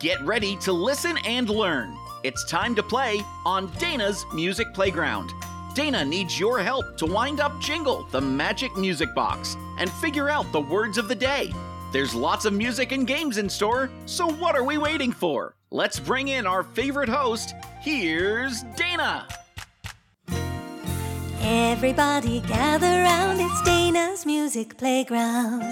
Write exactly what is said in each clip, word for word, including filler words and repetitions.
Get ready to listen and learn. It's time to play on Dana's Music Playground. Dana needs your help to wind up Jingle, the magic music box, and figure out the words of the day. There's lots of music and games in store, so what are we waiting for? Let's bring in our favorite host. Here's Dana. Everybody gather round, it's Dana's Music Playground.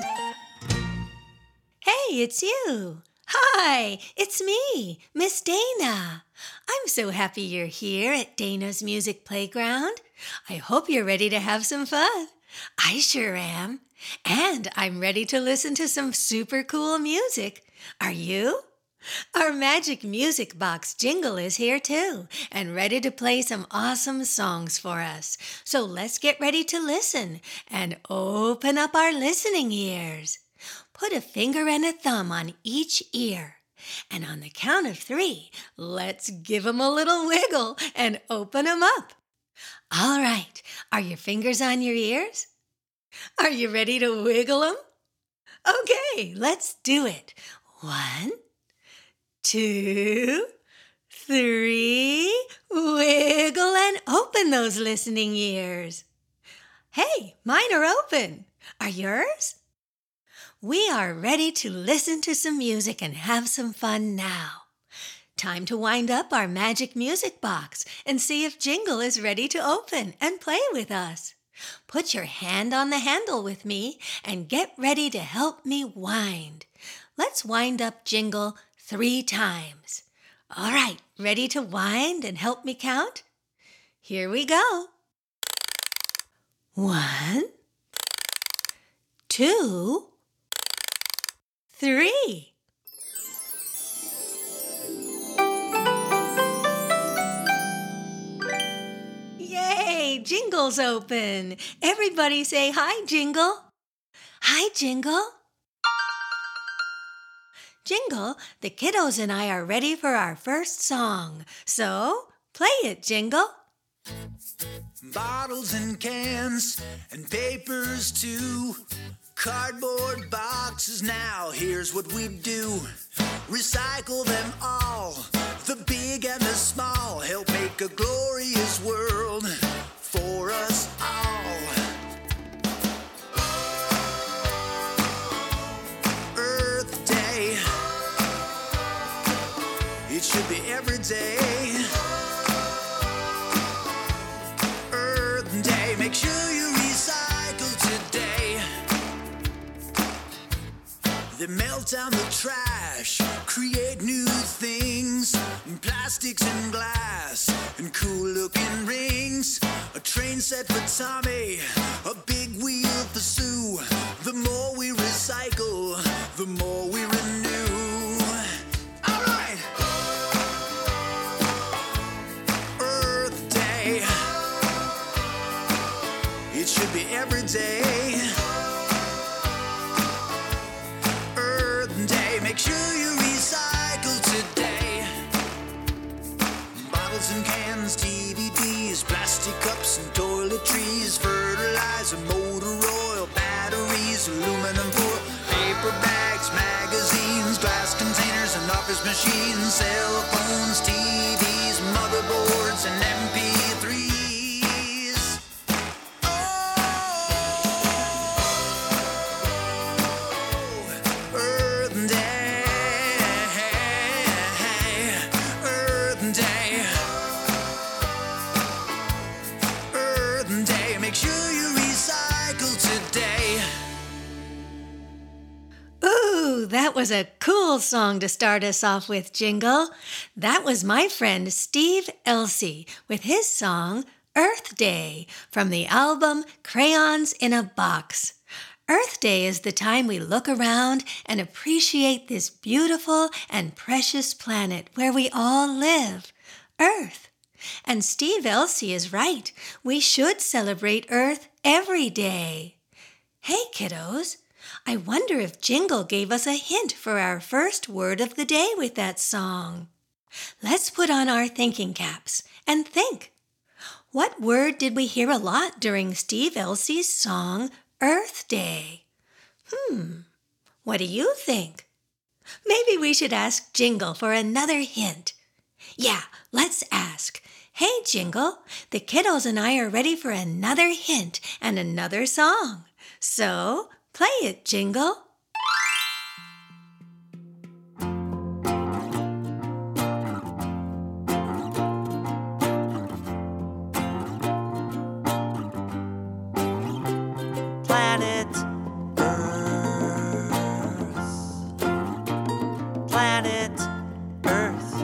Hey, it's you. Hi, it's me, Miss Dana. I'm so happy you're here at Dana's Music Playground. I hope you're ready to have some fun. I sure am. And I'm ready to listen to some super cool music. Are you? Our magic music box Jingle is here too, and ready to play some awesome songs for us. So let's get ready to listen and open up our listening ears. Put a finger and a thumb on each ear. And on the count of three, let's give them a little wiggle and open them up. All right, are your fingers on your ears? Are you ready to wiggle them? Okay, let's do it. One, two, three, wiggle and open those listening ears. Hey, mine are open. Are yours? We are ready to listen to some music and have some fun now. Time to wind up our magic music box and see if Jingle is ready to open and play with us. Put your hand on the handle with me and get ready to help me wind. Let's wind up Jingle three times. All right, ready to wind and help me count? Here we go. One, two, three. Yay, Jingle's open. Everybody say hi, Jingle. Hi, Jingle. Jingle, the kiddos and I are ready for our first song. So, play it, Jingle. Bottles and cans and papers too. Cardboard boxes now, here's what we do. Recycle them all, the big and the small. Help make a glorious world for us all. Earth Day, it should be every day. Earth Day, make sure you recycle today. They melt down the trash, create new things, plastics and glass, and cool-looking rings. A train set for Tommy, a big wheel for Sue. The more we recycle, the more we renew. All right! Earth Day, it should be every day. Make sure you recycle today. Bottles and cans, D V Ds, plastic cups and toiletries, fertilizer, motor oil, batteries, aluminum foil, paper bags, magazines, glass containers and office machines, cell phones, T Vs, motherboards and M P threes. That was a cool song to start us off with, Jingle. That was my friend Steve Elsey with his song Earth Day from the album Crayons in a Box. Earth Day is the time we look around and appreciate this beautiful and precious planet where we all live, Earth. And Steve Elsey is right. We should celebrate Earth every day. Hey, kiddos. I wonder if Jingle gave us a hint for our first word of the day with that song. Let's put on our thinking caps and think. What word did we hear a lot during Steve Elsey's song, Earth Day? Hmm, what do you think? Maybe we should ask Jingle for another hint. Yeah, let's ask. Hey, Jingle, the kiddos and I are ready for another hint and another song. So, play it, Jingle. Planet Planet Earth.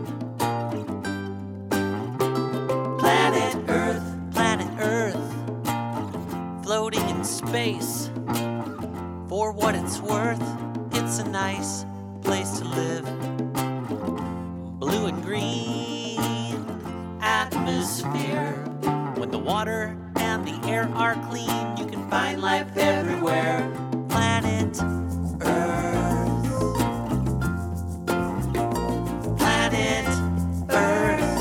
Planet Earth, planet Earth, floating in space. For what it's worth, it's a nice place to live. Blue and green atmosphere. When the water and the air are clean, you can find life everywhere. Planet Earth. Planet Earth.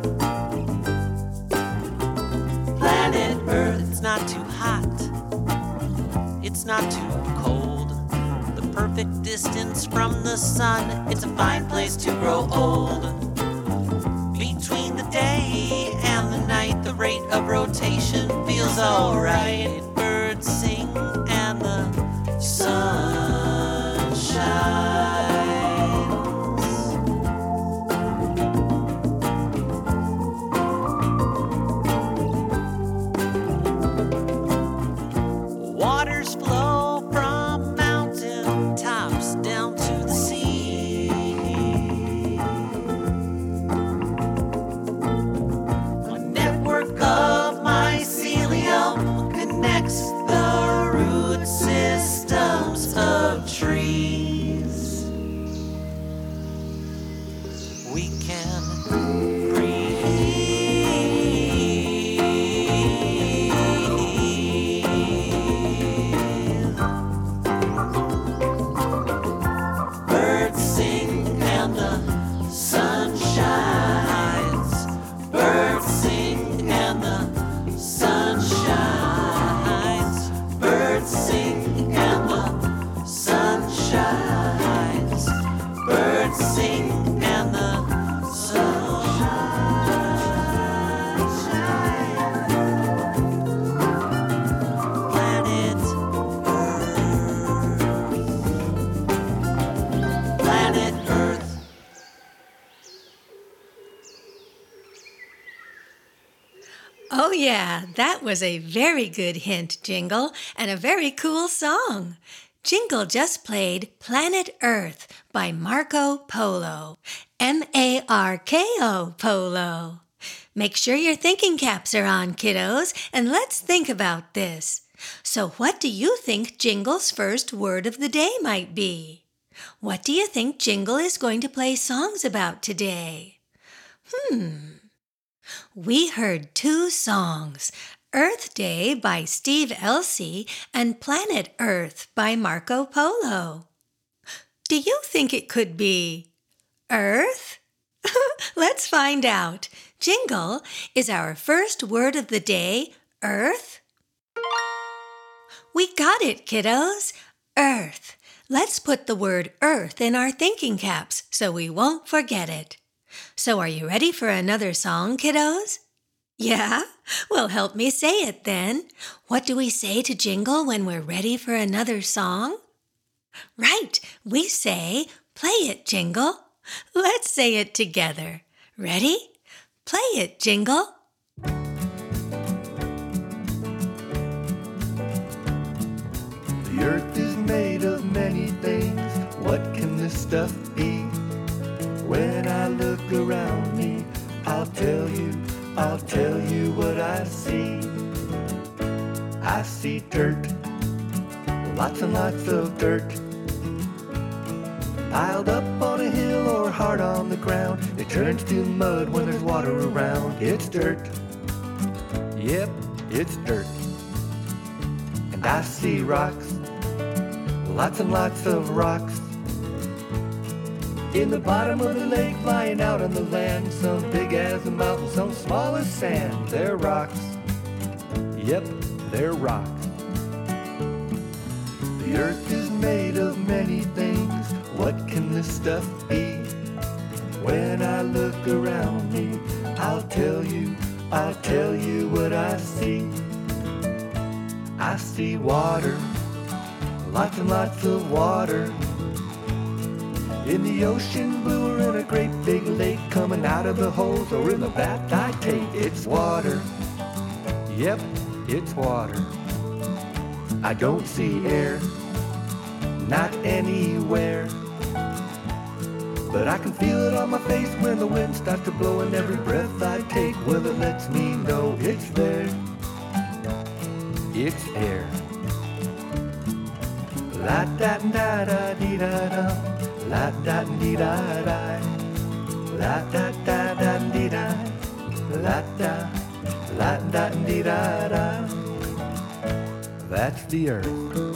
Planet Earth. It's not too hot. It's not too cold. The perfect distance from the sun. It's a fine place to grow old. Between the day and the night, the rate of rotation feels alright. Birds sing and the sun shines. Waters flow from mountain tops down to the sea. A network of mycelium connects the root systems of trees. We can breathe. Birds sing and the sun shines. Birds sing and the sun shines. Birds sing and the sun shines. Birds sing and the sun shines. Planet Earth. Planet Earth. Oh, yeah, that was a very good hint, Jingle, and a very cool song. Jingle just played Planet Earth by Marco Polo. M A R K O Polo. Make sure your thinking caps are on, kiddos, and let's think about this. So what do you think Jingle's first word of the day might be? What do you think Jingle is going to play songs about today? Hmm. We heard two songs, Earth Day by Steve Elsey and Planet Earth by Marco Polo. Do you think it could be Earth? Let's find out. Jingle, is our first word of the day Earth? We got it, kiddos. Earth. Let's put the word Earth in our thinking caps so we won't forget it. So are you ready for another song, kiddos? Yeah? Well, help me say it then. What do we say to Jingle when we're ready for another song? Right, we say, play it, Jingle. Let's say it together. Ready? Play it, Jingle. The earth is made of many things. What can this stuff be? When I look around me, I'll tell you, I'll tell you what I see. I see dirt, lots and lots of dirt, piled up on a hill or hard on the ground. It turns to mud when there's water around. It's dirt, yep, it's dirt. And I see rocks, lots and lots of rocks, in the bottom of the lake, lying out on the land. Some big as a mountain, some small as sand. They're rocks, yep, they're rocks. The earth is made of many things. what can this stuff be? When I look around me, I'll tell you, I'll tell you what I see. I see water, lots and lots of water. In the ocean blue or in a great big lake, coming out of the holes or in the bath I take. It's water, yep, it's water. I don't see air, not anywhere. But I can feel it on my face when the wind starts to blow, and every breath I take, well, it lets me know it's there. It's air. La da da da dee da da, la da dee da da, la da da da dee da, la da, la da dee da da. That's the earth.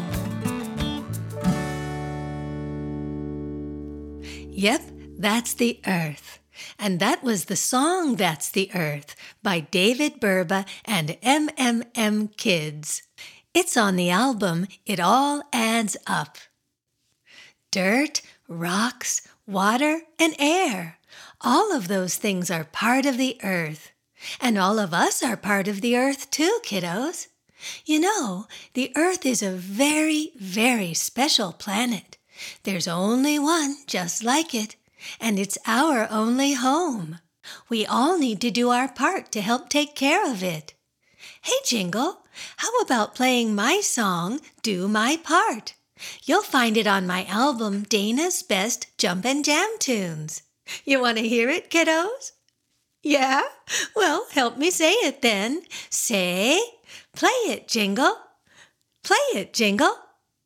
Yep, that's the earth. And that was the song That's the Earth by David Burba and M M M Kids. It's on the album It All Adds Up. Dirt, rocks, water, and air. All of those things are part of the earth. And all of us are part of the earth too, kiddos. You know, the earth is a very, very special planet. There's only one just like it, and it's our only home. We all need to do our part to help take care of it. Hey, Jingle, how about playing my song, Do My Part? You'll find it on my album, Dana's Best Jump and Jam Tunes. You want to hear it, kiddos? Yeah? Well, help me say it then. Say, play it, Jingle. Play it, Jingle.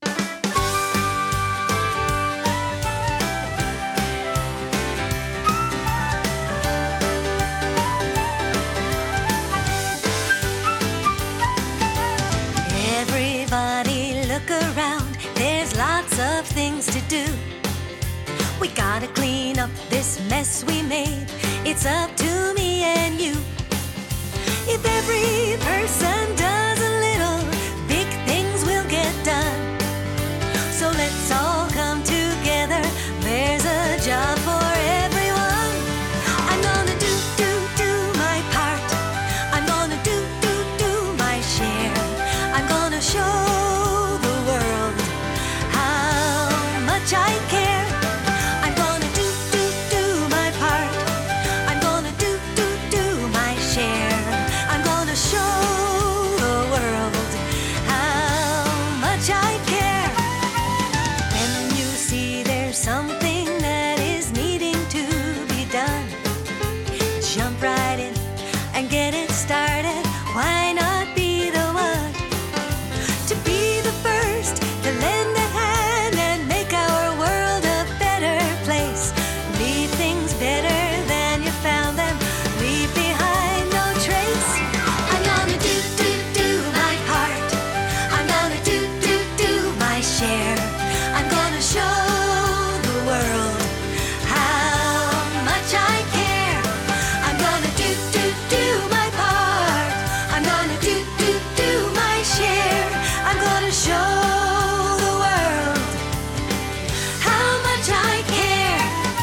Everybody look around, there's lots of things to do. We gotta clean up this mess we made. It's up to me and you. If every person does a little, big things will get done. So let's all come together, there's a job for everyone. I'm gonna do, do, do my part. I'm gonna do, do, do my share. I'm gonna show the world how much I care. I'm gonna do, do, do my part. I'm gonna do, do, do my share. I'm gonna show the world how much I care. When you see there's something that is needing to be done, jump right in and get it started. Why not be the one to be the first to lend a hand and make our world a better place? Leave things better than you found them. Leave behind no trace. I'm gonna do, do, do my part. I'm gonna do, do, do my share. I'm gonna show the world how much I care. I'm gonna do, do, do my part. I'm gonna do, do, do my share. I'm gonna show the world how much I care.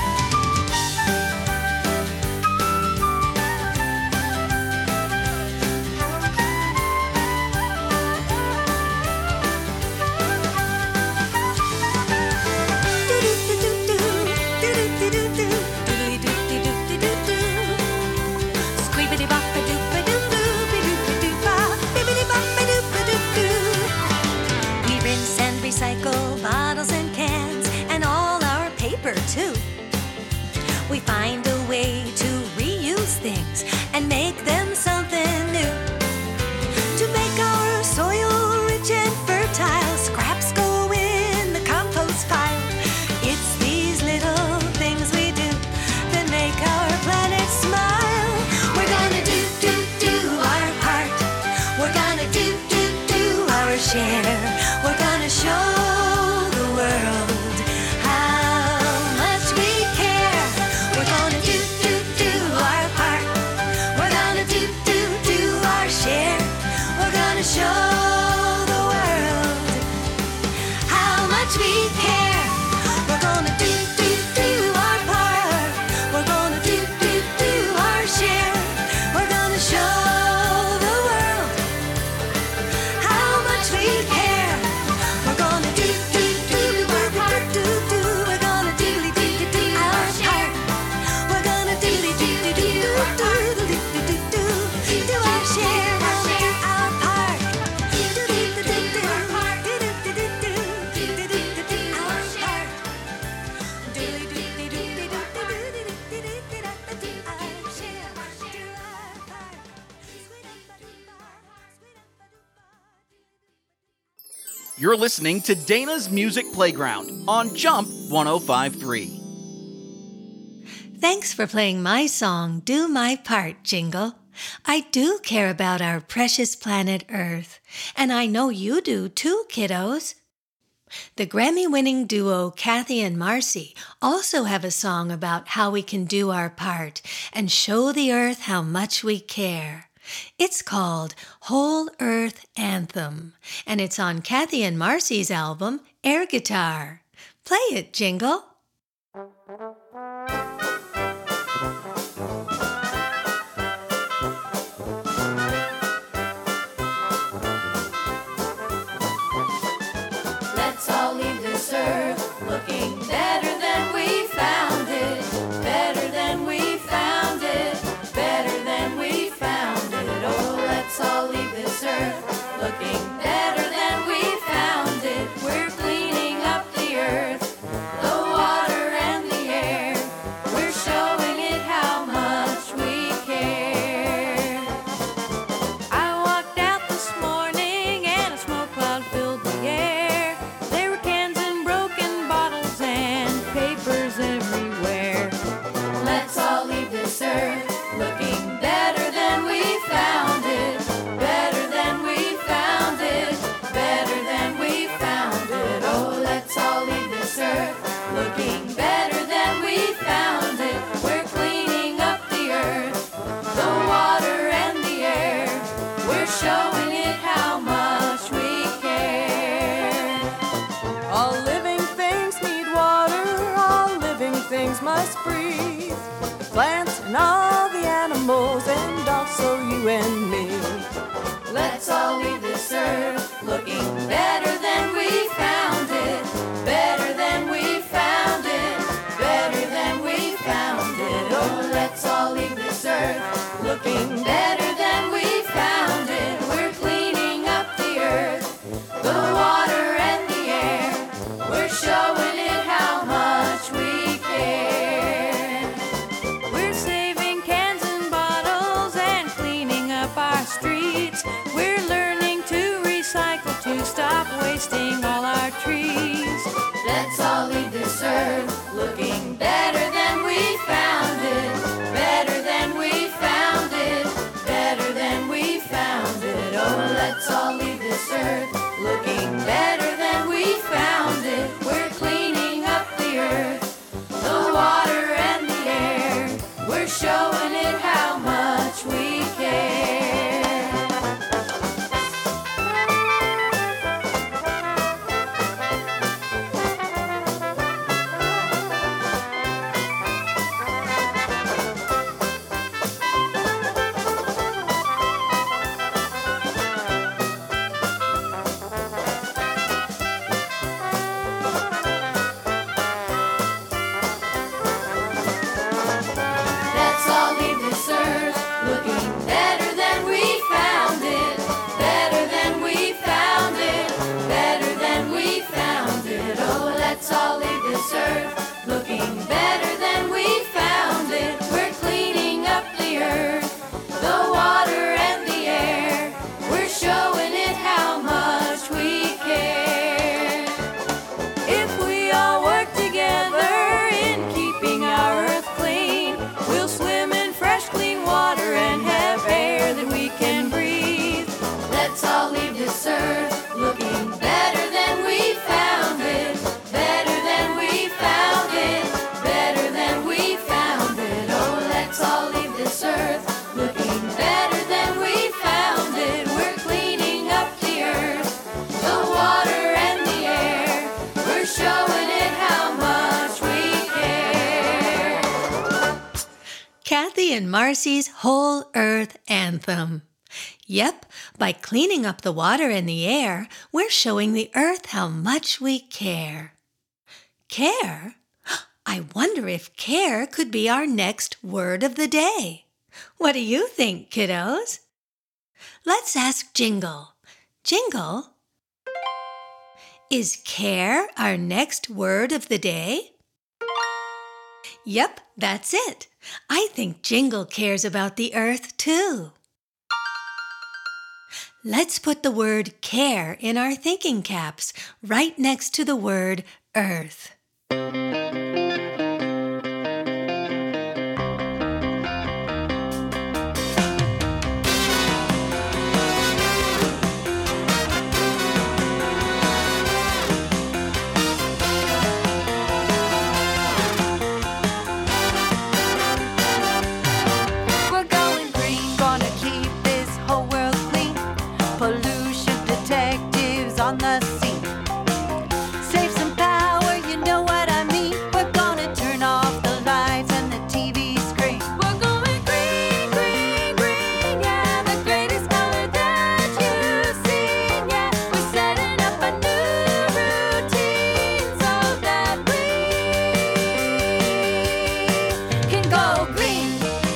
Do-do-do-do-do, do-do-do-do-do, do-do-do-do-do-do-do. Squeebity-bop-a-doop-a-doo-doo, be-doop-a-doo-ba, bibbidi-bop-a-doop-a-doo-doo. We rinse and recycle bottles and cans and all our paper too. We find a way to reuse things and make them something new. To make our soil rich and fertile, scraps go in the compost pile. It's these little things we do that make our planet smile. We're gonna do, do, do our part. We're gonna do, do, do our share. We're gonna show the world how much we care. We're gonna You're listening to Dana's Music Playground on Jump one oh five point three. Thanks for playing my song, Do My Part, Jingle. I do care about our precious planet Earth, and I know you do too, kiddos. The Grammy-winning duo Kathy and Marcy also have a song about how we can do our part and show the Earth how much we care. It's called Whole Earth Anthem, and it's on Kathy and Marcy's album, Air Guitar. Play it, Jingle. Let's all leave this earth looking better than we found it, better than we found it, better than we found it. Oh, let's all leave this earth looking better than we found it. We're cleaning up the earth, the water and the air. We're showing it how much we care. I walked out this morning and a smoke cloud filled the air. There were cans and broken bottles and papers everywhere. Let's all leave this earth looking better than we found it, better than we found it, better than we found it. Oh, let's all leave this earth looking better than we found it. We're cleaning up the earth, the water and the air. We're showing it how much we care. All living things need water, all living things must breathe. Plants and all the animals and also you and me. Let's all leave this earth looking better than we found it, better than we found it, better than we found it. Oh, let's all leave this earth looking better than we found it. We're cleaning up the earth, the water and the air. We're showing it how much we care. We're saving cans and bottles and cleaning up our streets. We're learning to recycle to stop wasting all our trees. Let's all leave this earth looking better than we found it, better than we found it, better than we found it. Oh, let's all leave this earth looking better than we found it. We're cleaning up the earth, the water and the air. We're showing it how much we care. Let's all leave this earth looking better than we found it, better than we found it, better than we found it. Oh, let's all leave this earth looking better than we found it. We're cleaning up the earth, the water and the air. We're showing it how much we care. If we all work together in keeping our earth clean, we'll swim in fresh, clean water and have air that we can breathe. Let's all leave this earth looking better than we found it, better than we found it, better than we found it. Oh, let's all leave this earth looking better than we found it. We're cleaning up the earth, the water and the air. We're showing it how much we care. Kathy and Marcy's Whole Earth Anthem. Yep, by cleaning up the water and the air, we're showing the earth how much we care. Care? I wonder if care could be our next word of the day. What do you think, kiddos? Let's ask Jingle. Jingle, is care our next word of the day? Yep, that's it. I think Jingle cares about the earth too. Let's put the word care in our thinking caps, right next to the word earth. On the scene. Save some power, you know what I mean. We're gonna turn off the lights and the T V screen. We're going green, green, green, yeah, the greatest color that you've seen, yeah. We're setting up a new routine so that we can go green.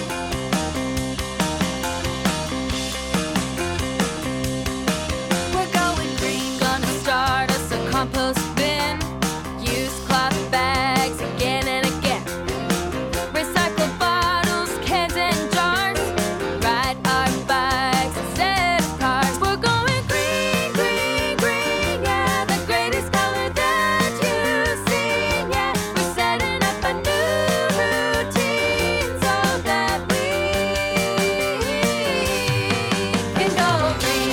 We're going green. Gonna start us a compost bin. Use cloth bags again and again. Recycle bottles, cans, and jars. Ride our bikes instead of cars. We're going green, green, green, yeah, the greatest color that you've seen, yeah. We're setting up a new routine so that we can go green.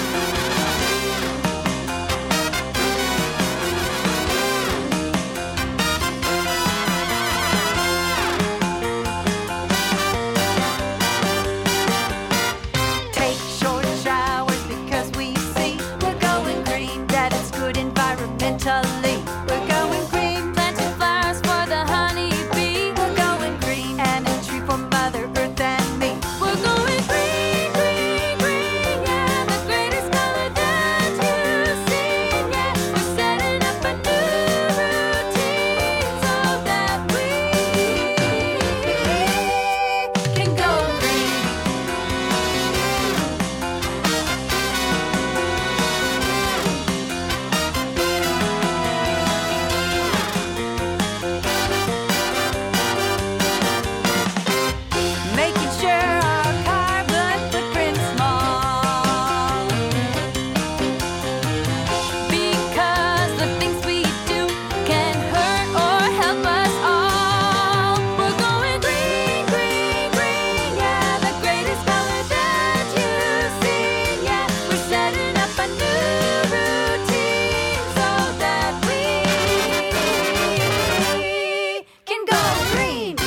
Take short showers because we see we're going green, that it's good environmentally. We're going green, planting flowers for the honeybee. We're going green, and a tree for Mother Earth and me. We're going green, green, green, yeah, the greatest color that you've seen, yeah. We're setting up a new routine so that we can go green. Making sure our carbon footprint's small, because the things we do can hurt or help us all. We're going green, green, green, yeah, the greatest color that you've seen, yeah. We're setting up a new routine so that we can go green.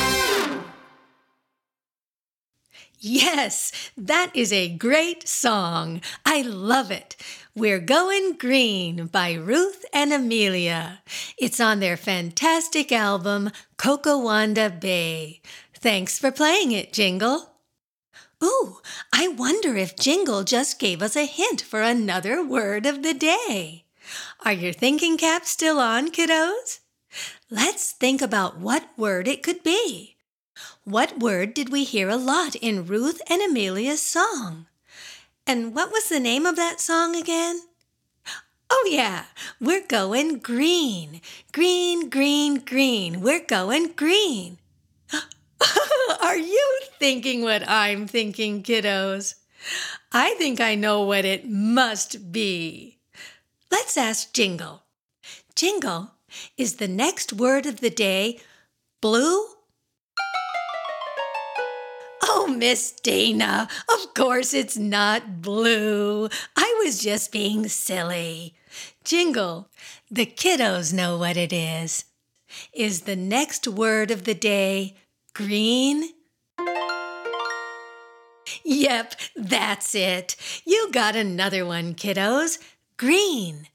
Yes, that is a great song. I love it. We're Going Green by Ruth and Amelia. It's on their fantastic album, Cocoa-Wanda Bay. Thanks for playing it, Jingle. Ooh, I wonder if Jingle just gave us a hint for another word of the day. Are your thinking caps still on, kiddos? Let's think about what word it could be. What word did we hear a lot in Ruth and Amelia's song? And what was the name of that song again? Oh yeah, we're going green. Green, green, green. We're going green. Are you thinking what I'm thinking, kiddos? I think I know what it must be. Let's ask Jingle. Jingle, is the next word of the day blue? Oh, Miss Dana, of course it's not blue. I was just being silly. Jingle, the kiddos know what it is. Is the next word of the day green? Yep, that's it. You got another one, kiddos. Green.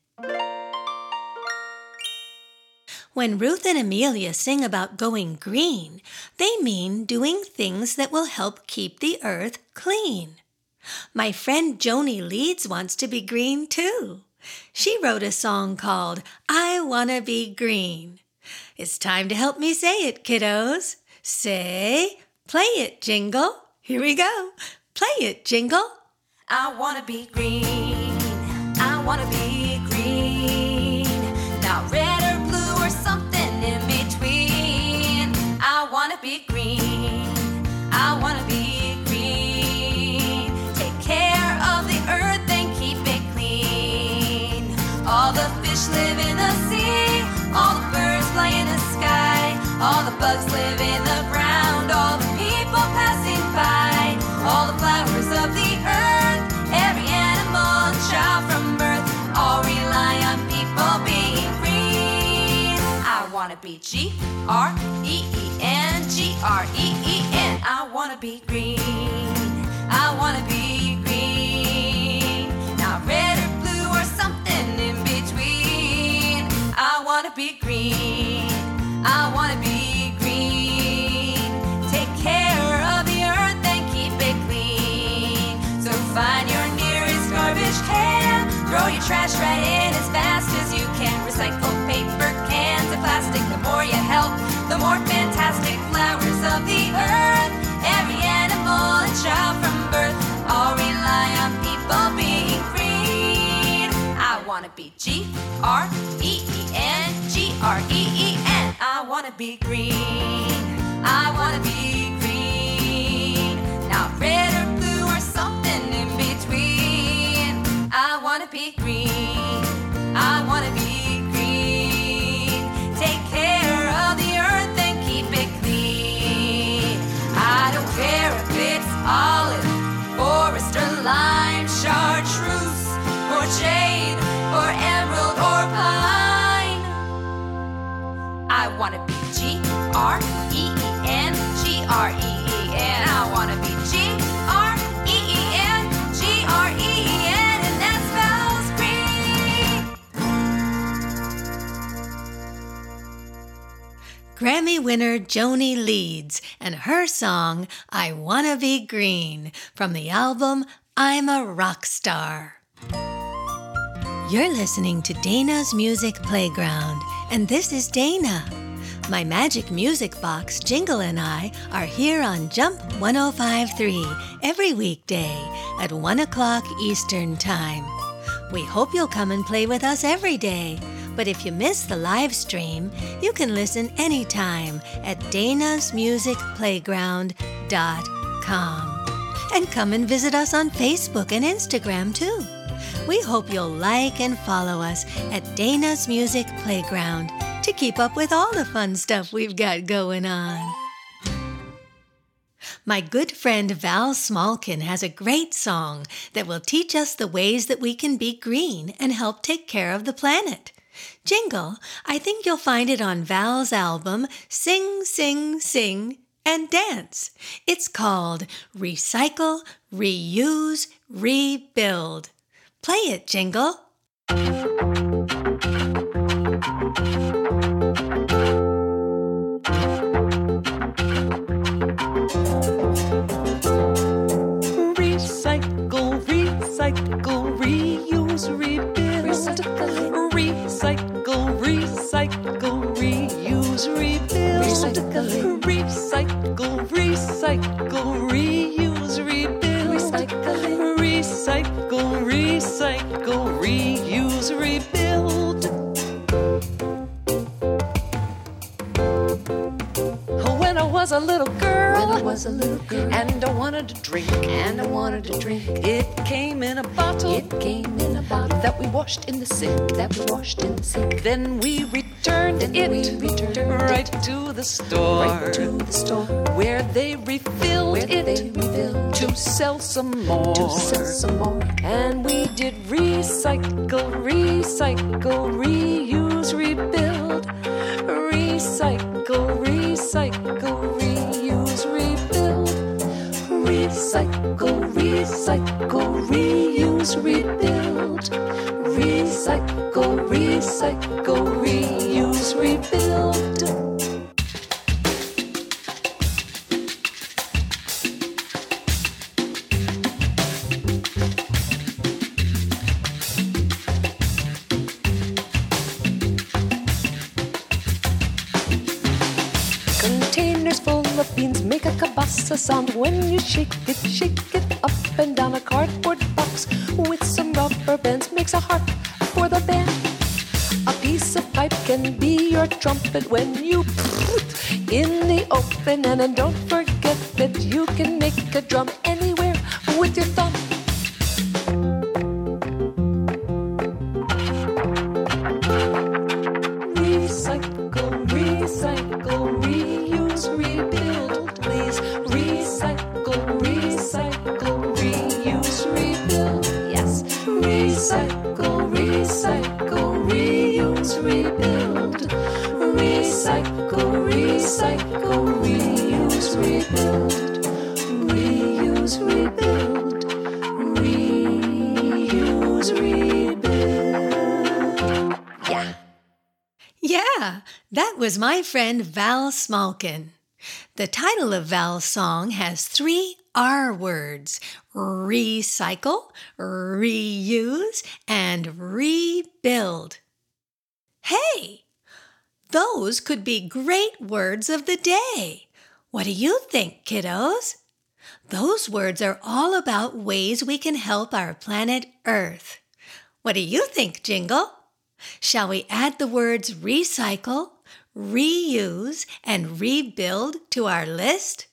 When Ruth and Amelia sing about going green, they mean doing things that will help keep the earth clean. My friend Joni Leeds wants to be green too. She wrote a song called I Wanna Be Green. It's time to help me say it, kiddos. Say, play it, Jingle. Here we go. Play it, Jingle. I wanna be green. I wanna be green. Not red or blue or something in between. I wanna be green. I wanna be green. Take care of the earth and bugs live in the ground, all the people passing by, all the flowers of the earth, every animal and child from birth, all rely on people being green. I wanna be G R E E N, G R E E N. I wanna be green. I wanna be green. Not red or blue or something in between. I wanna be green. I wanna be green. Take care of the earth and keep it clean. So find your nearest garbage can, throw your trash right in as fast as you can. Recycle paper cans and plastic. The more you help, the more fantastic. Flowers of the earth, every animal and child from birth, all rely on people being green. I wanna be G R E E N, G R E E N. I wanna be green. I wanna be green. Not red or blue or something in between. I wanna be green. I wanna be green. Take care of the earth and keep it clean. I don't care if it's olive, forest or lime, chartreuse or jade or emerald or pine. I wanna be G R E E N, G R E E N. I wanna be G R E E N, G R E E N, and that spells green. Grammy winner Joni Leeds and her song, I Wanna Be Green, from the album I'm a Rock Star. You're listening to Dana's Music Playground, and this is Dana. My Magic Music Box, Jingle, and I are here on Jump one oh five point three every weekday at one o'clock Eastern Time. We hope you'll come and play with us every day. But if you miss the live stream, you can listen anytime at danas music playground dot com. And come and visit us on Facebook and Instagram too. We hope you'll like and follow us at Dana's Music Playground to keep up with all the fun stuff we've got going on. My good friend Val Smolkin has a great song that will teach us the ways that we can be green and help take care of the planet. Jingle, I think you'll find it on Val's album, Sing, Sing, Sing, and Dance. It's called Recycle, Reuse, Rebuild. Play it, Jingle. Recycle, recycle, reuse, rebuild. Recycle, recycle, reuse, rebuild. Recycle, recycle, recycle, reuse, rebuild. Recycle, recycle, recycle, reuse, rebuild. When I was a little girl, when I was a little girl, and I wanted to drink, and I wanted to drink. It came in a bottle, it came in a bottle that we washed in the sink, that we washed in the sink. Then we returned then it, we returned right it to the store, right to the store, where they refilled where it they refilled to sell some more, to sell some more. And we did recycle, recycle, reuse, rebuild, recycle, recycle, reuse, rebuild. Recycle, recycle, reuse, rebuild. Recycle, recycle, reuse, rebuild. Containers full of beans make a kabasa sound when you shake it, shake it up and down. A cardboard box with some rubber bands makes a heart for the band. A piece of pipe can be your trumpet when you put in the open. And then don't forget that you can make a drum anywhere with your thumb. Recycle, recycle, reuse. rebuild, reuse, rebuild, reuse, rebuild. Yeah. Yeah, that was my friend Val Smalkin. The title of Val's song has three R words: recycle, reuse, and rebuild. Hey, those could be great words of the day. What do you think, kiddos? Those words are all about ways we can help our planet Earth. What do you think, Jingle? Shall we add the words recycle, reuse, and rebuild to our list?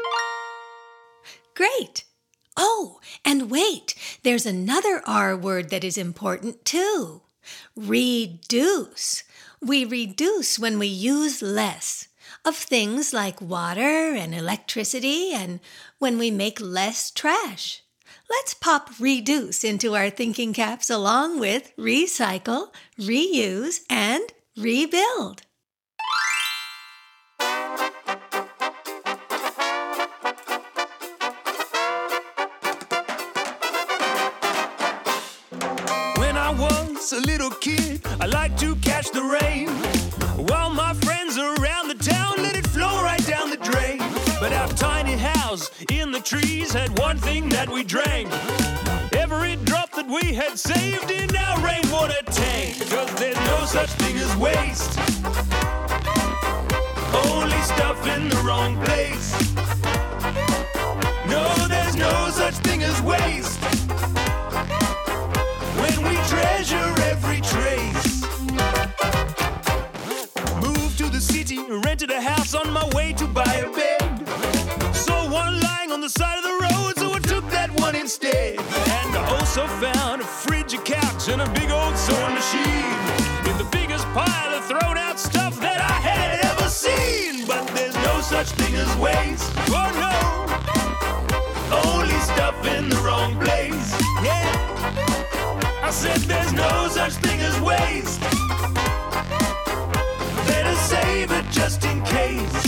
Great! Oh, and wait, there's another R word that is important too. Reduce. We reduce when we use less of things like water and electricity and when we make less trash. Let's pop reduce into our thinking caps along with recycle, reuse, and rebuild. When I was a little kid, I liked to catch the rain. While my friends around the town let it flow right down the drain. But our tiny house in the trees had one thing that we drank. Every drop that we had saved in our rainwater tank. Cause there's no such thing as waste, only stuff in the wrong place. No, there's no such thing as waste when we treasure every trace. Moved to the city, rented a house on my way to buy a bed. Saw one lying on the side of the road, so I took that one instead. And I also found a fridge, a couch, and a big old sewing machine in the biggest pile of thrown out stuff that I had ever seen. But there's no such thing as waste, oh no, only stuff in the wrong place. Yeah, I said there's no such thing as waste. Better save it just in case.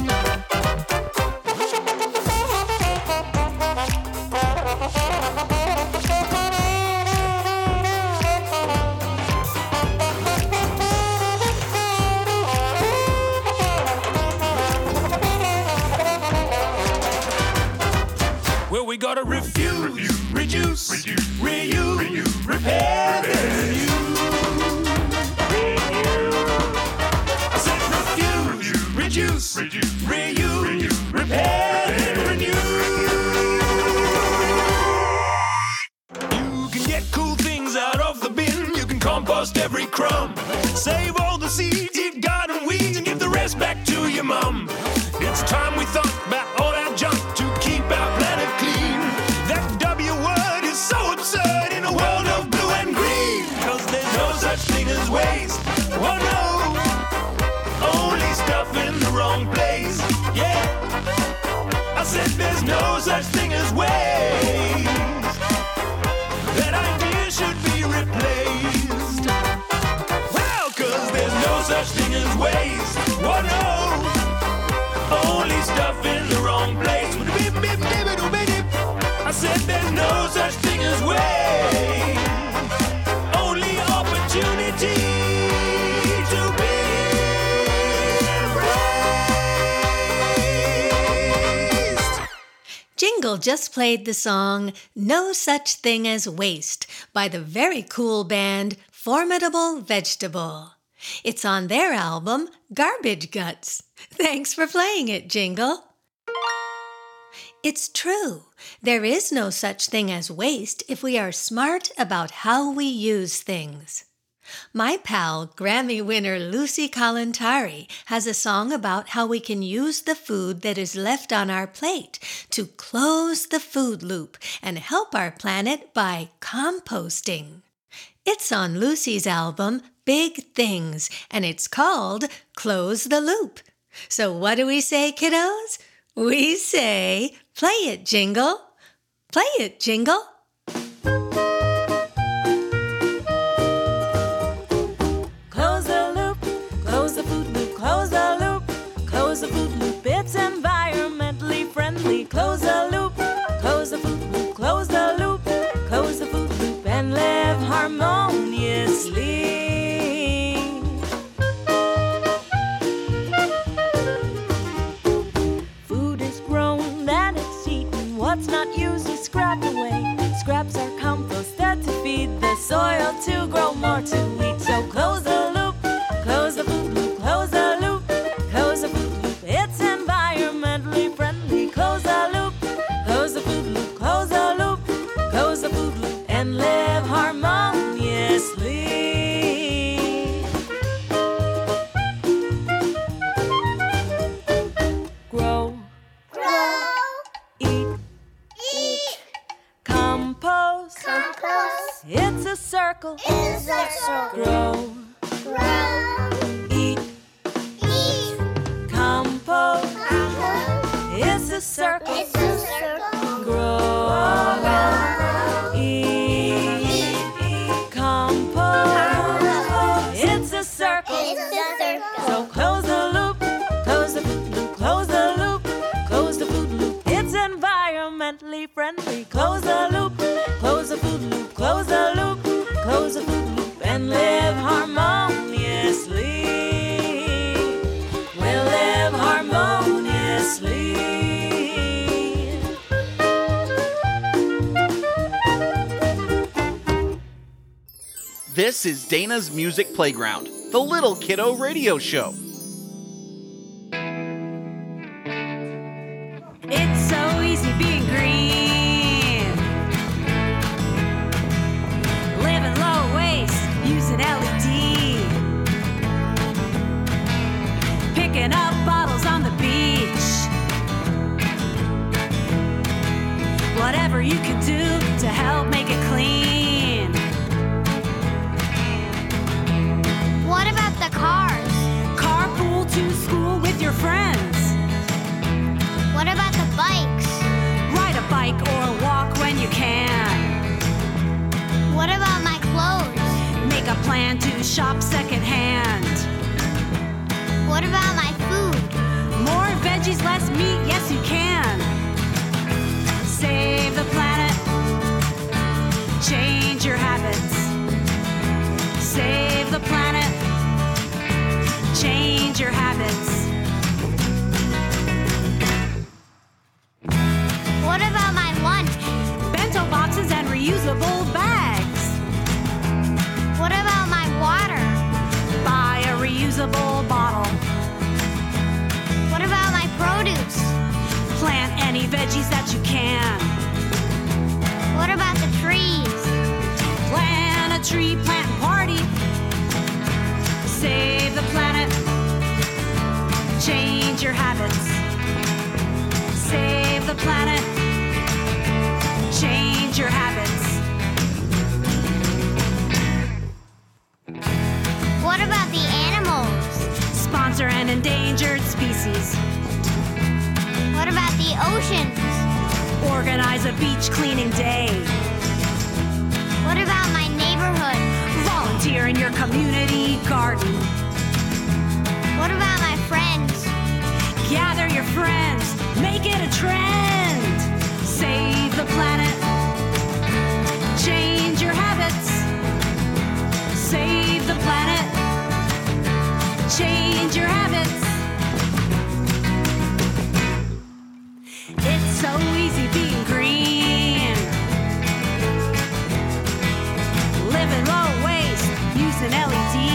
Well, we gotta refuse, reduce, reduce, reuse, reuse, repair, then renew. I said refuse, reduce, reuse, repair, then renew. You can get cool things out of the bin. You can compost every crumb. Save all the seeds, eat garden weeds, and give the rest back to your mum. It's time we thought about all our junk to keep our planet clean. That W word is so absurd in a world of blue and green. Cause there's no such thing as waste, oh no, only stuff in the wrong place. Yeah, I said there's no such thing as waste. That idea should be replaced. Well, cause there's no such thing as waste, oh no, only stuff in the wrong place. I said there's no such thing as waste, only opportunity to be embraced. Jingle just played the song No Such Thing as Waste by the very cool band Formidable Vegetable. It's on their album, Garbage Guts. Thanks for playing it, Jingle. It's true. There is no such thing as waste if we are smart about how we use things. My pal, Grammy winner Lucy Kalantari, has a song about how we can use the food that is left on our plate to close the food loop and help our planet by composting. It's on Lucy's album, Big Things, and it's called Close the Loop. So what do we say, kiddos? We say, play it, Jingle. Play it, Jingle. Close the loop, close the food loop, close the loop, close the food loop. It's environmentally scrapped away. Scraps are composted to feed the soil to grow more to eat. So close the loop, close the food loop, close the loop, close the food loop. It's environmentally friendly. Close the loop, close the food loop, close the loop, close the food loop, and live harmoniously. Grow, Grow, eat, eat, compost. compost, It's a circle. it's a circle. Grow, Grow, eat, eat, compost. compost, It's a circle. it's a circle. Grow, eat, compost. It's a circle. It's a circle. So close the loop, close the food loop, close the loop, close the food loop. It's environmentally friendly. Close the loop, close the food loop, close the loop, close the food loop, and live harmoniously. We'll live harmoniously. This is Dana's Music Playground, the Little Kiddo Radio Show. It's so easy being green. Living low waste, using L E D. Picking up bottles on the beach. Whatever you can do to help make it clean. What about the cars? Carpool to school with your friends. What about the bikes? Ride a bike or walk when you can. What about my clothes? Make a plan to shop secondhand. What about my food? More veggies, less meat, yes you can. Save the planet. Change your habits. Save the planet. Change your habits. What about my lunch? Bento boxes and reusable bags. What about my water? Buy a reusable bottle. What about my produce? Plant any veggies that you can. What about the trees? Plant a tree, plant party. Save the planet. Change your habits. Save the planet. Change your habits. What about the animals? Sponsor an endangered species. What about the oceans? Organize a beach cleaning day. What about my neighborhood? Volunteer in your community garden. What about my friends? Gather your friends. Make it a trend. Save the planet. Change your habits. Save the planet. Change your habits. It's so easy being green. Living low waste, using L E D.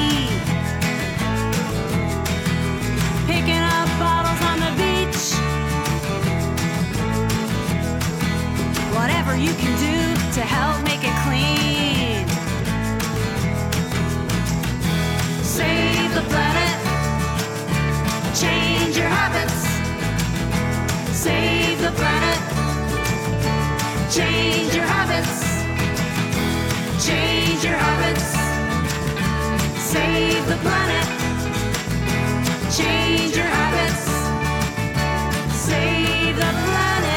Picking up bottles on the beach. Whatever you can do to help make it clean. Save the planet. Change your habits. Save the planet. Change your habits. Change your habits. Save the planet. Change your habits. Save the planet.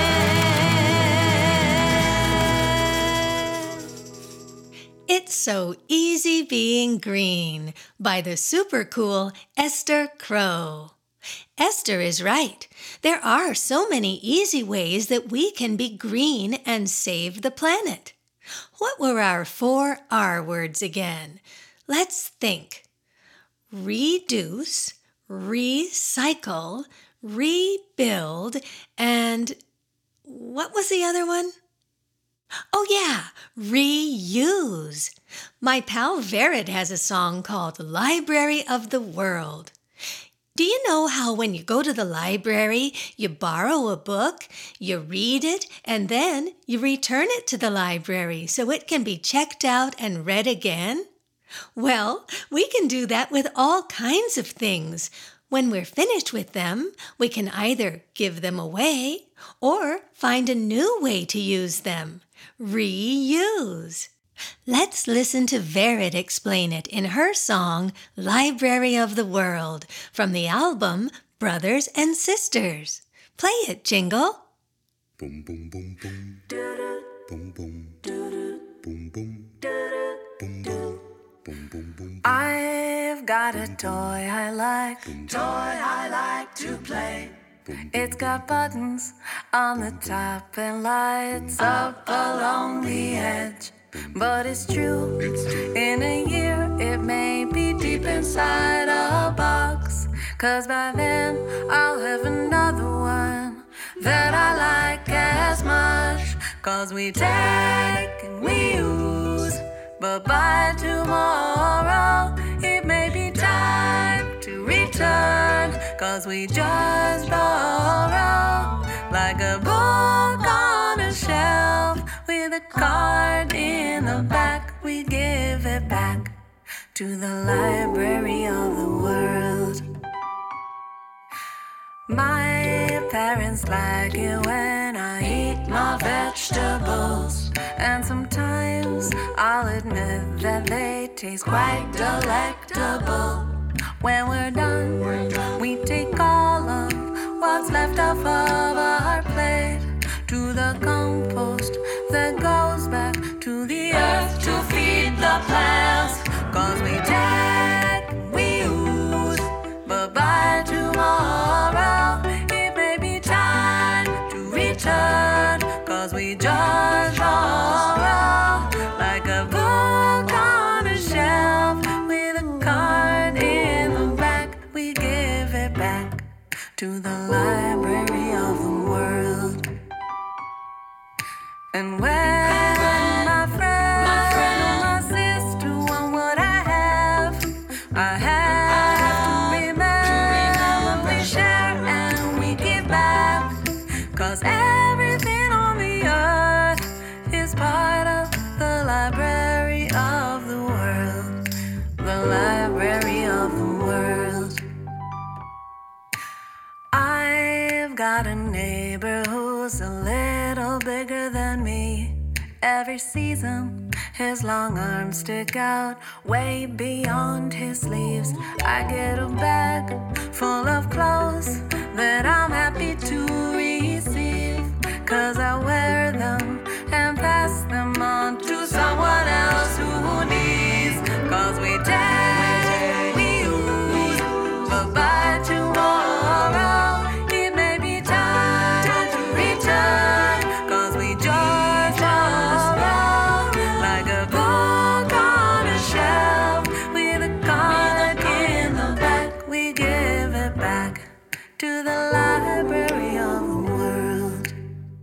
It's So Easy Being Green by the super cool Esther Crow. Esther is right. There are so many easy ways that we can be green and save the planet. What were our four R words again? Let's think. Reduce, recycle, rebuild, and what was the other one? Oh yeah, reuse. My pal Vered has a song called Library of the World. Do you know how when you go to the library, you borrow a book, you read it, and then you return it to the library so it can be checked out and read again? Well, we can do that with all kinds of things. When we're finished with them, we can either give them away or find a new way to use them. Reuse. Let's listen to Vered explain it in her song, Library of the World, from the album Brothers and Sisters. Play it, Jingle. Boom, boom, boom, boom. Boom, boom. Boom, boom. Boom, boom. Boom, boom, boom. I've got a toy I like, toy I like to play. It's got buttons on the top and lights up along the edge. But it's true, in a year it may be deep inside a box. Cause by then I'll have another one that I like as much. Cause we take and we use, but by tomorrow it may be time to return. Cause we just borrow, like a book on a shelf with a card in the back. We give it back to the library of the world. My parents like it when I eat my vegetables, and sometimes I'll admit that they taste quite delectable. When we're done, we take all of what's left off of our plate to the compost that goes back to the earth to feed the plants. Cause we take, we use, but by tomorrow it may be time to return. Cause we just borrow, like a book on a shelf with a card in the back. We give it back to the library of the world. And when my friend, my friend or my sister want what I have, I have to remember we share and we give back. Cause everything on the earth is part of the library of the world. The library of the world. I've got a neighbor who's a little bigger than me. Every season, his long arms stick out way beyond his sleeves. I get a bag full of clothes that I'm happy to receive. Cause I wear them and pass them on to someone else who needs. Cause we take, we use, but by tomorrow it may be time to return. Cause we just borrow, like a book on a shelf with a card in the back. We give it back to the library of the world.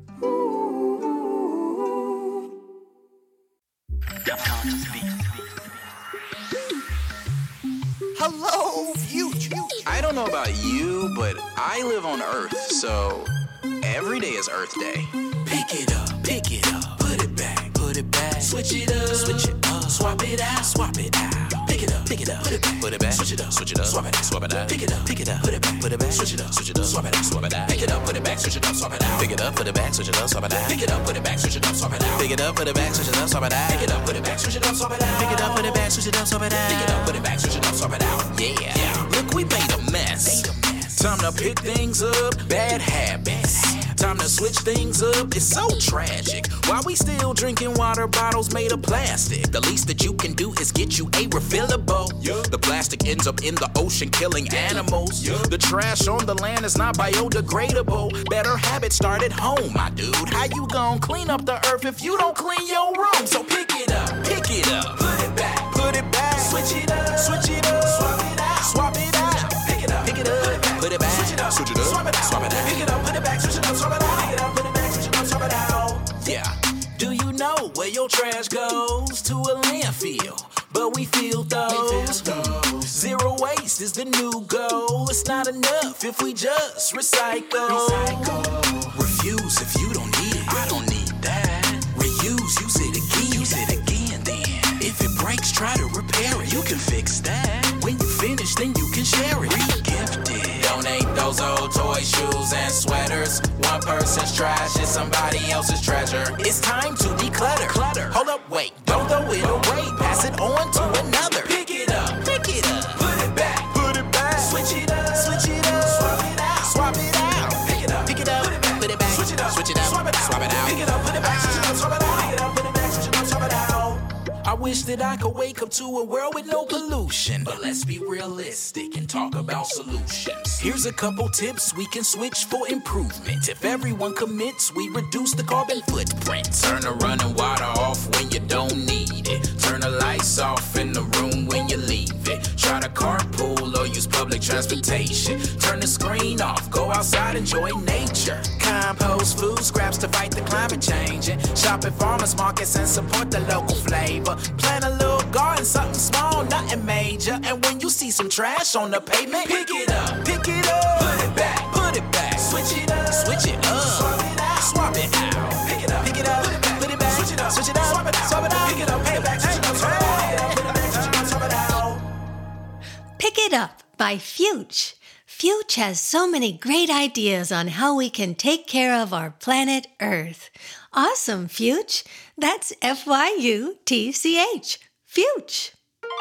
Hello, future. I don't know about you, but I live on Earth, so every day is Earth Day. Pick it up, pick it up, put it back, put it back, switch it up, switch it up, swap it out, swap it out. Pick it up, pick it up, put it back, Put it back, switch it up, switch it up, swap it out, swap it out. Pick it up, pick it up, put it back, Put it back, switch it up, switch it up, swap it out, swap it out. Pick it up, put it back, switch it up, swap it out. Pick it up, put it back, switch it up, swap it out. Pick it up, put it back, switch it up, swap it out. Pick it up, put it back, switch it up, swap it out. Pick it up, put it back, switch it up, swap it out. Pick it up, put it back, switch it up, swap it out. Pick it up, put it back, switch it up, swap it out. Yeah. Yeah. Look, we made a mess. Made a mess. Time to pick things up, bad habits. Time to switch things up, it's so tragic. Why we still drinking water bottles made of plastic? The least that you can do is get you a refillable. The plastic ends up in the ocean killing animals. The trash on the land is not biodegradable. Better habits start at home, my dude. How you gon' clean up the earth if you don't clean your room? So pick it up, pick it up, Put it back, put it back, switch it up, switch it up, swap it out, swap it out. pick it up, Pick it up, put it back, put it back, switch it up, switch it up, swap it out, swap it out. Pick it up, put it back, switch it up, swap it out. Pick it up, put it back, switch it up, swap it out. Yeah. Do you know your trash goes to a landfill, but we feel those. Zero waste is the new goal. It's not enough if we just recycle. Refuse if you don't need it. I don't need that. Reuse, use it again. Use it again then. If it breaks, try to repair it. You can fix that. When you finish, then you can share it. Re-gift it. Donate those old toys, shoes, and sweaters. One person's trash is somebody else's treasure. It's time to declutter. Clutter. Hold up, wait. Don't throw it away. Pass it on to another. Pick it up. Pick it up. Put it back. Put it back. Switch it up. Switch it up. Swap it out. Swap it out. Pick it up. Pick it up. Put it back. Put it back. Switch it up. Switch it up. Swap it out. Swap it out. Pick it up. Put it back. Switch it up. Swap it out. Pick it up. Put it back. Switch it up. Swap it out. I wish that I could wake up to a world with no pollution, but let's be realistic and talk about solutions. Here's a couple tips we can switch for improvement. If everyone commits, we reduce the carbon footprint. Turn the running water off when you don't need it. Turn the lights off in the room when you leave it. Try to carpool or use public transportation. Turn the screen off, go outside, enjoy nature. Compost food scraps to fight the climate change. And shop at farmers markets and support the local flavor. Plant a little garden, something small, nothing major. And when you see some trash on the pavement, pick it up, pick it up, put it back, put it back, switch it up, switch it up, swap it out, swap it out, pick it up, pick it up, put it back, put it back, switch it up, switch it up, swap it out, swap it out, pick it up, put it back, switch it up, swap it out, put it back, switch it up, swap it out. Pick It Up by Fuge. Fuge has so many great ideas on how we can take care of our planet Earth. Awesome, Fuge. That's F Y U T C H. Fuge.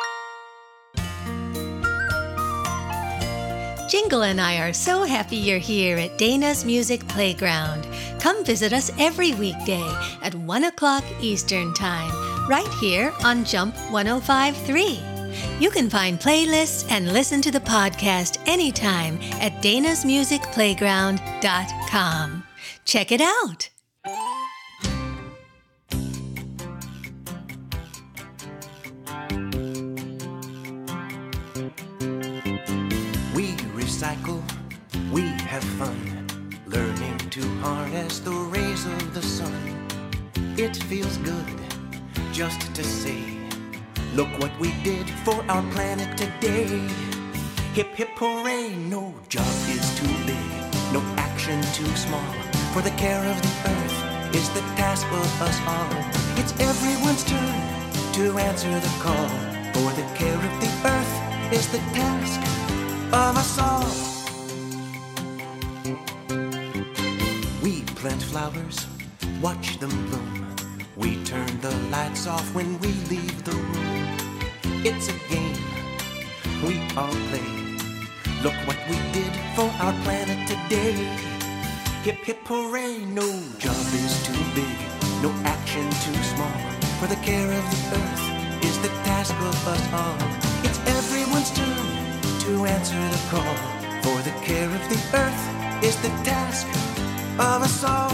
Jingle and I are so happy you're here at Dana's Music Playground. Come visit us every weekday at one o'clock Eastern Time, right here on Jump one oh five point three. You can find playlists and listen to the podcast anytime at danas music playground dot com. Check it out. We recycle, we have fun, learning to harness the rays of the sun. It feels good just to say, look what we did for our planet today. Hip hip hooray, no job is too big, no action too small. For the care of the earth is the task of us all. It's everyone's turn to answer the call. For the care of the earth is the task of us all. We plant flowers, watch them bloom. We turn the lights off when we leave the room. It's a game we all play. Look what we did for our planet today. Hip hip hooray, no job is too big, no action too small. For the care of the earth is the task of us all. It's everyone's turn to answer the call. For the care of the earth is the task of us all.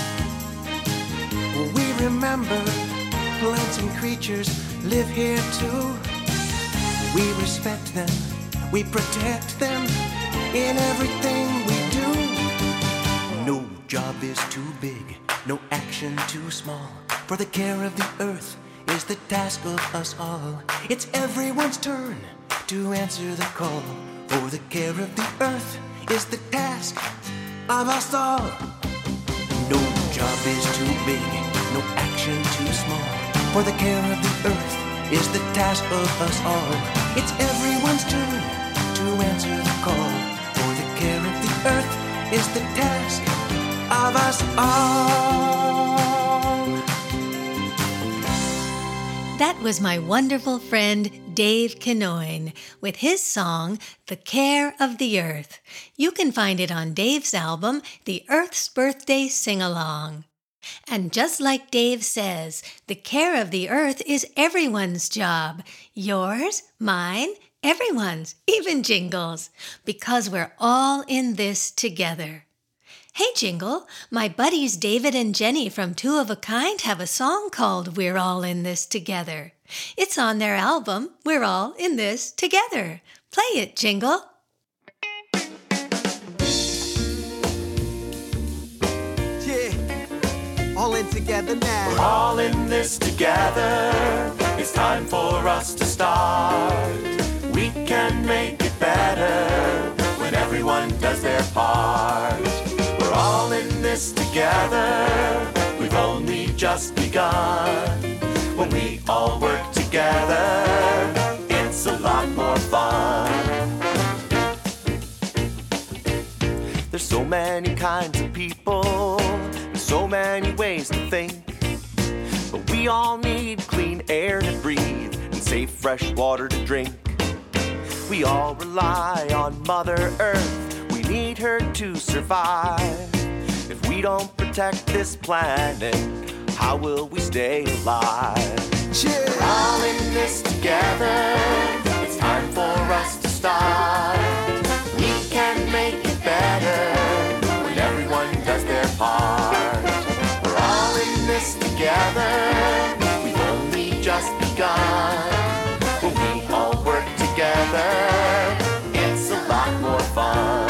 We remember plants and creatures live here too. We respect them, we protect them in everything we do. No job is too big, no action too small. For the care of the earth is the task of us all. It's everyone's turn to answer the call. For the care of the earth is the task of us all. No job is too big, no action too small. For the care of the earth is the task of us all. It's everyone's turn to answer the call. For the care of the earth is the task of us all. That was my wonderful friend Dave Kinoin with his song, The Care of the Earth. You can find it on Dave's album, The Earth's Birthday Sing-Along. And just like Dave says, the care of the earth is everyone's job. Yours, mine, everyone's, even Jingle's, because we're all in this together. Hey, Jingle, my buddies David and Jenny from Two of a Kind have a song called We're All in This Together. It's on their album, We're All in This Together. Play it, Jingle. All all in together now. We're all in this together. It's time for us to start. We can make it better when everyone does their part. We're all in this together. We've only just begun. When we all work together, it's a lot more fun. There's so many kinds of people, so many ways to think, but we all need clean air to breathe and safe fresh water to drink. We all rely on Mother Earth, we need her to survive. If we don't protect this planet, how will we stay alive? Cheer. We're all in this together, it's time for us to start. We can make it better when everyone does their part. We're all in this together, we've only just begun. When we all work together, it's a lot more fun.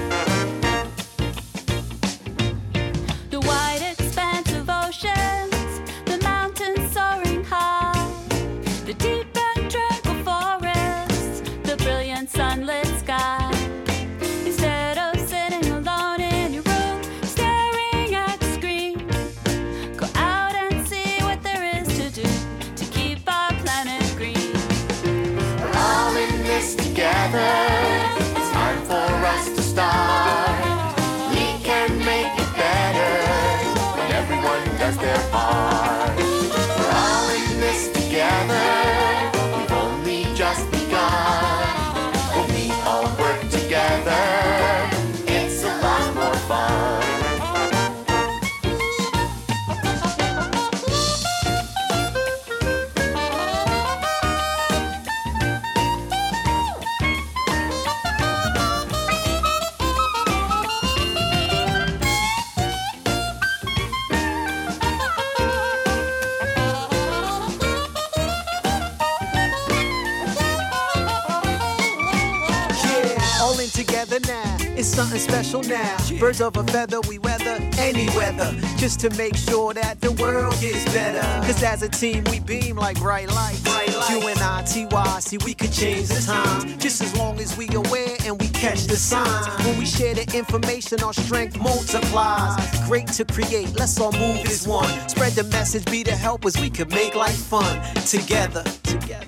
The wide expanse of oceans, the mountains soaring high, the deep and tranquil forests, the brilliant sunlit sky. Instead of sitting alone in your room, staring at the screen, go out and see what there is to do to keep our planet green. We're all in this together, it's time for us to start. We can make it better when everyone does their part. We're all in this together, we've only just begun. When we all work together, it's a lot more fun. All in together now, it's something special now. Birds of a feather, we weather any weather, just to make sure that the world gets better. Cause as a team, we beam like bright lights. U N I T Y, see we could change the times, just as long as we aware and we catch the signs. When we share the information, our strength multiplies. Great to create, let's all move as one. Spread the message, be the helpers, we could make life fun. Together, together.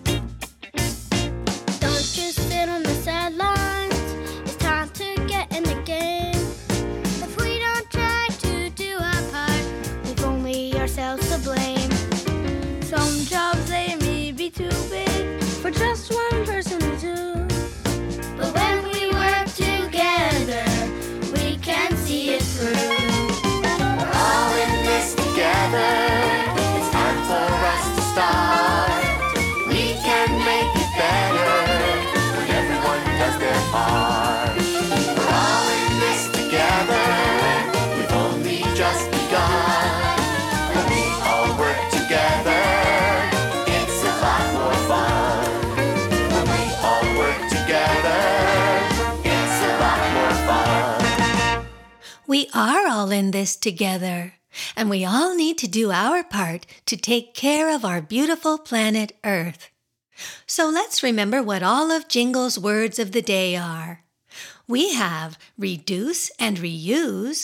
Don't just sit on the sidelines. It's time to get in the game. If we don't try to do our part, we've only ourselves to blame. Some jobs they may be too big for just one person to do, but when we work together, we can see it through. We're all in this together, it's time for us to start. We can make it better when everyone does their part. We're all in this together, we've only just begun. When we all work together, it's a lot more fun. When we all work together, it's a lot more fun. We are all in this together, and we all need to do our part to take care of our beautiful planet Earth. So let's remember what all of Jingle's words of the day are. We have reduce and reuse,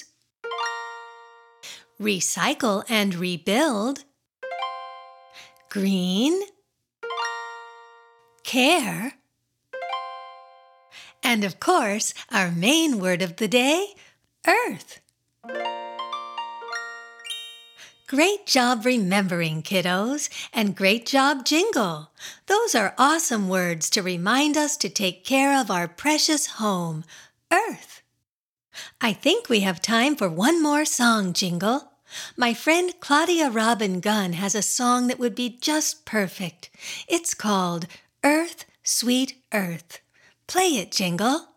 recycle and rebuild, green, care, and of course, our main word of the day, Earth. Great job remembering, kiddos, and great job, Jingle. Those are awesome words to remind us to take care of our precious home, Earth. I think we have time for one more song, Jingle. My friend Claudia Robin Gunn has a song that would be just perfect. It's called Earth, Sweet Earth. Play it, Jingle.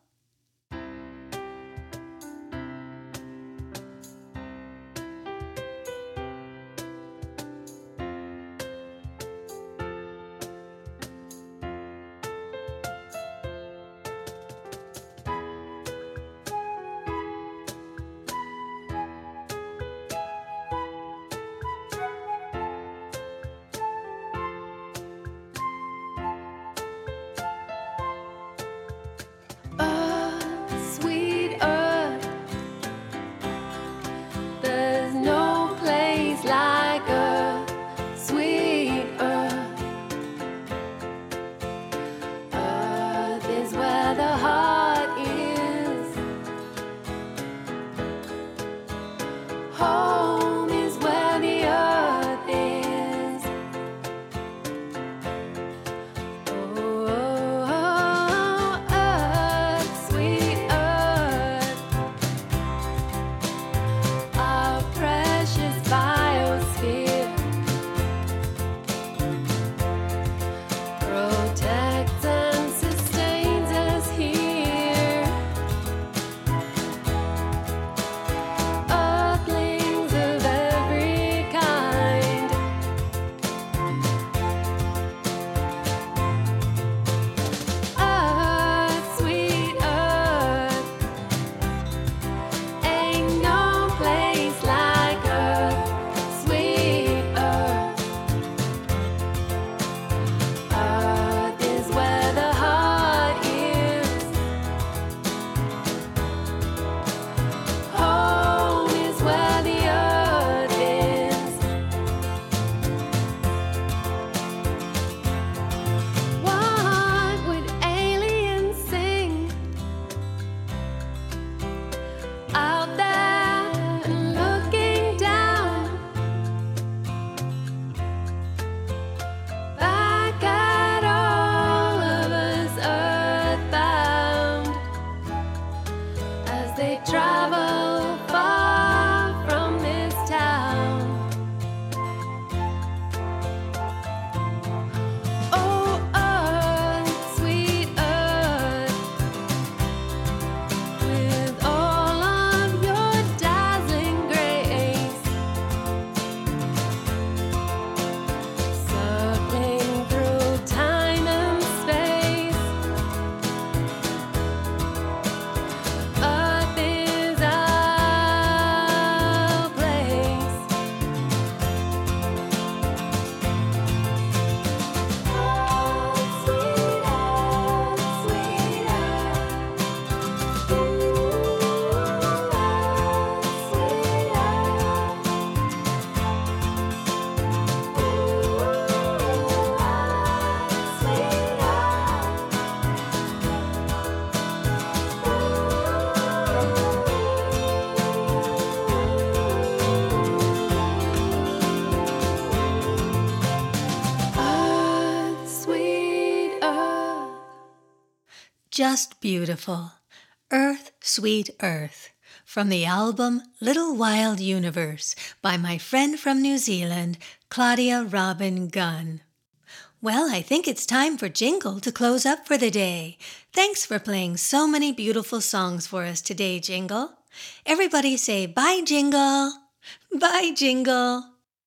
just beautiful. Earth, Sweet Earth, from the album Little Wild Universe by my friend from New Zealand, Claudia Robin Gunn. Well, I think it's time for Jingle to close up for the day. Thanks for playing so many beautiful songs for us today, Jingle. Everybody say bye, Jingle. Bye, Jingle.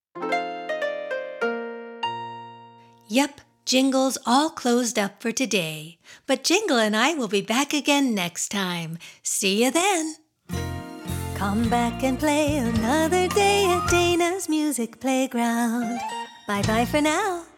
Yep, Jingle's all closed up for today. But Jingle and I will be back again next time. See you then. Come back and play another day at Dana's Music Playground. Bye-bye for now.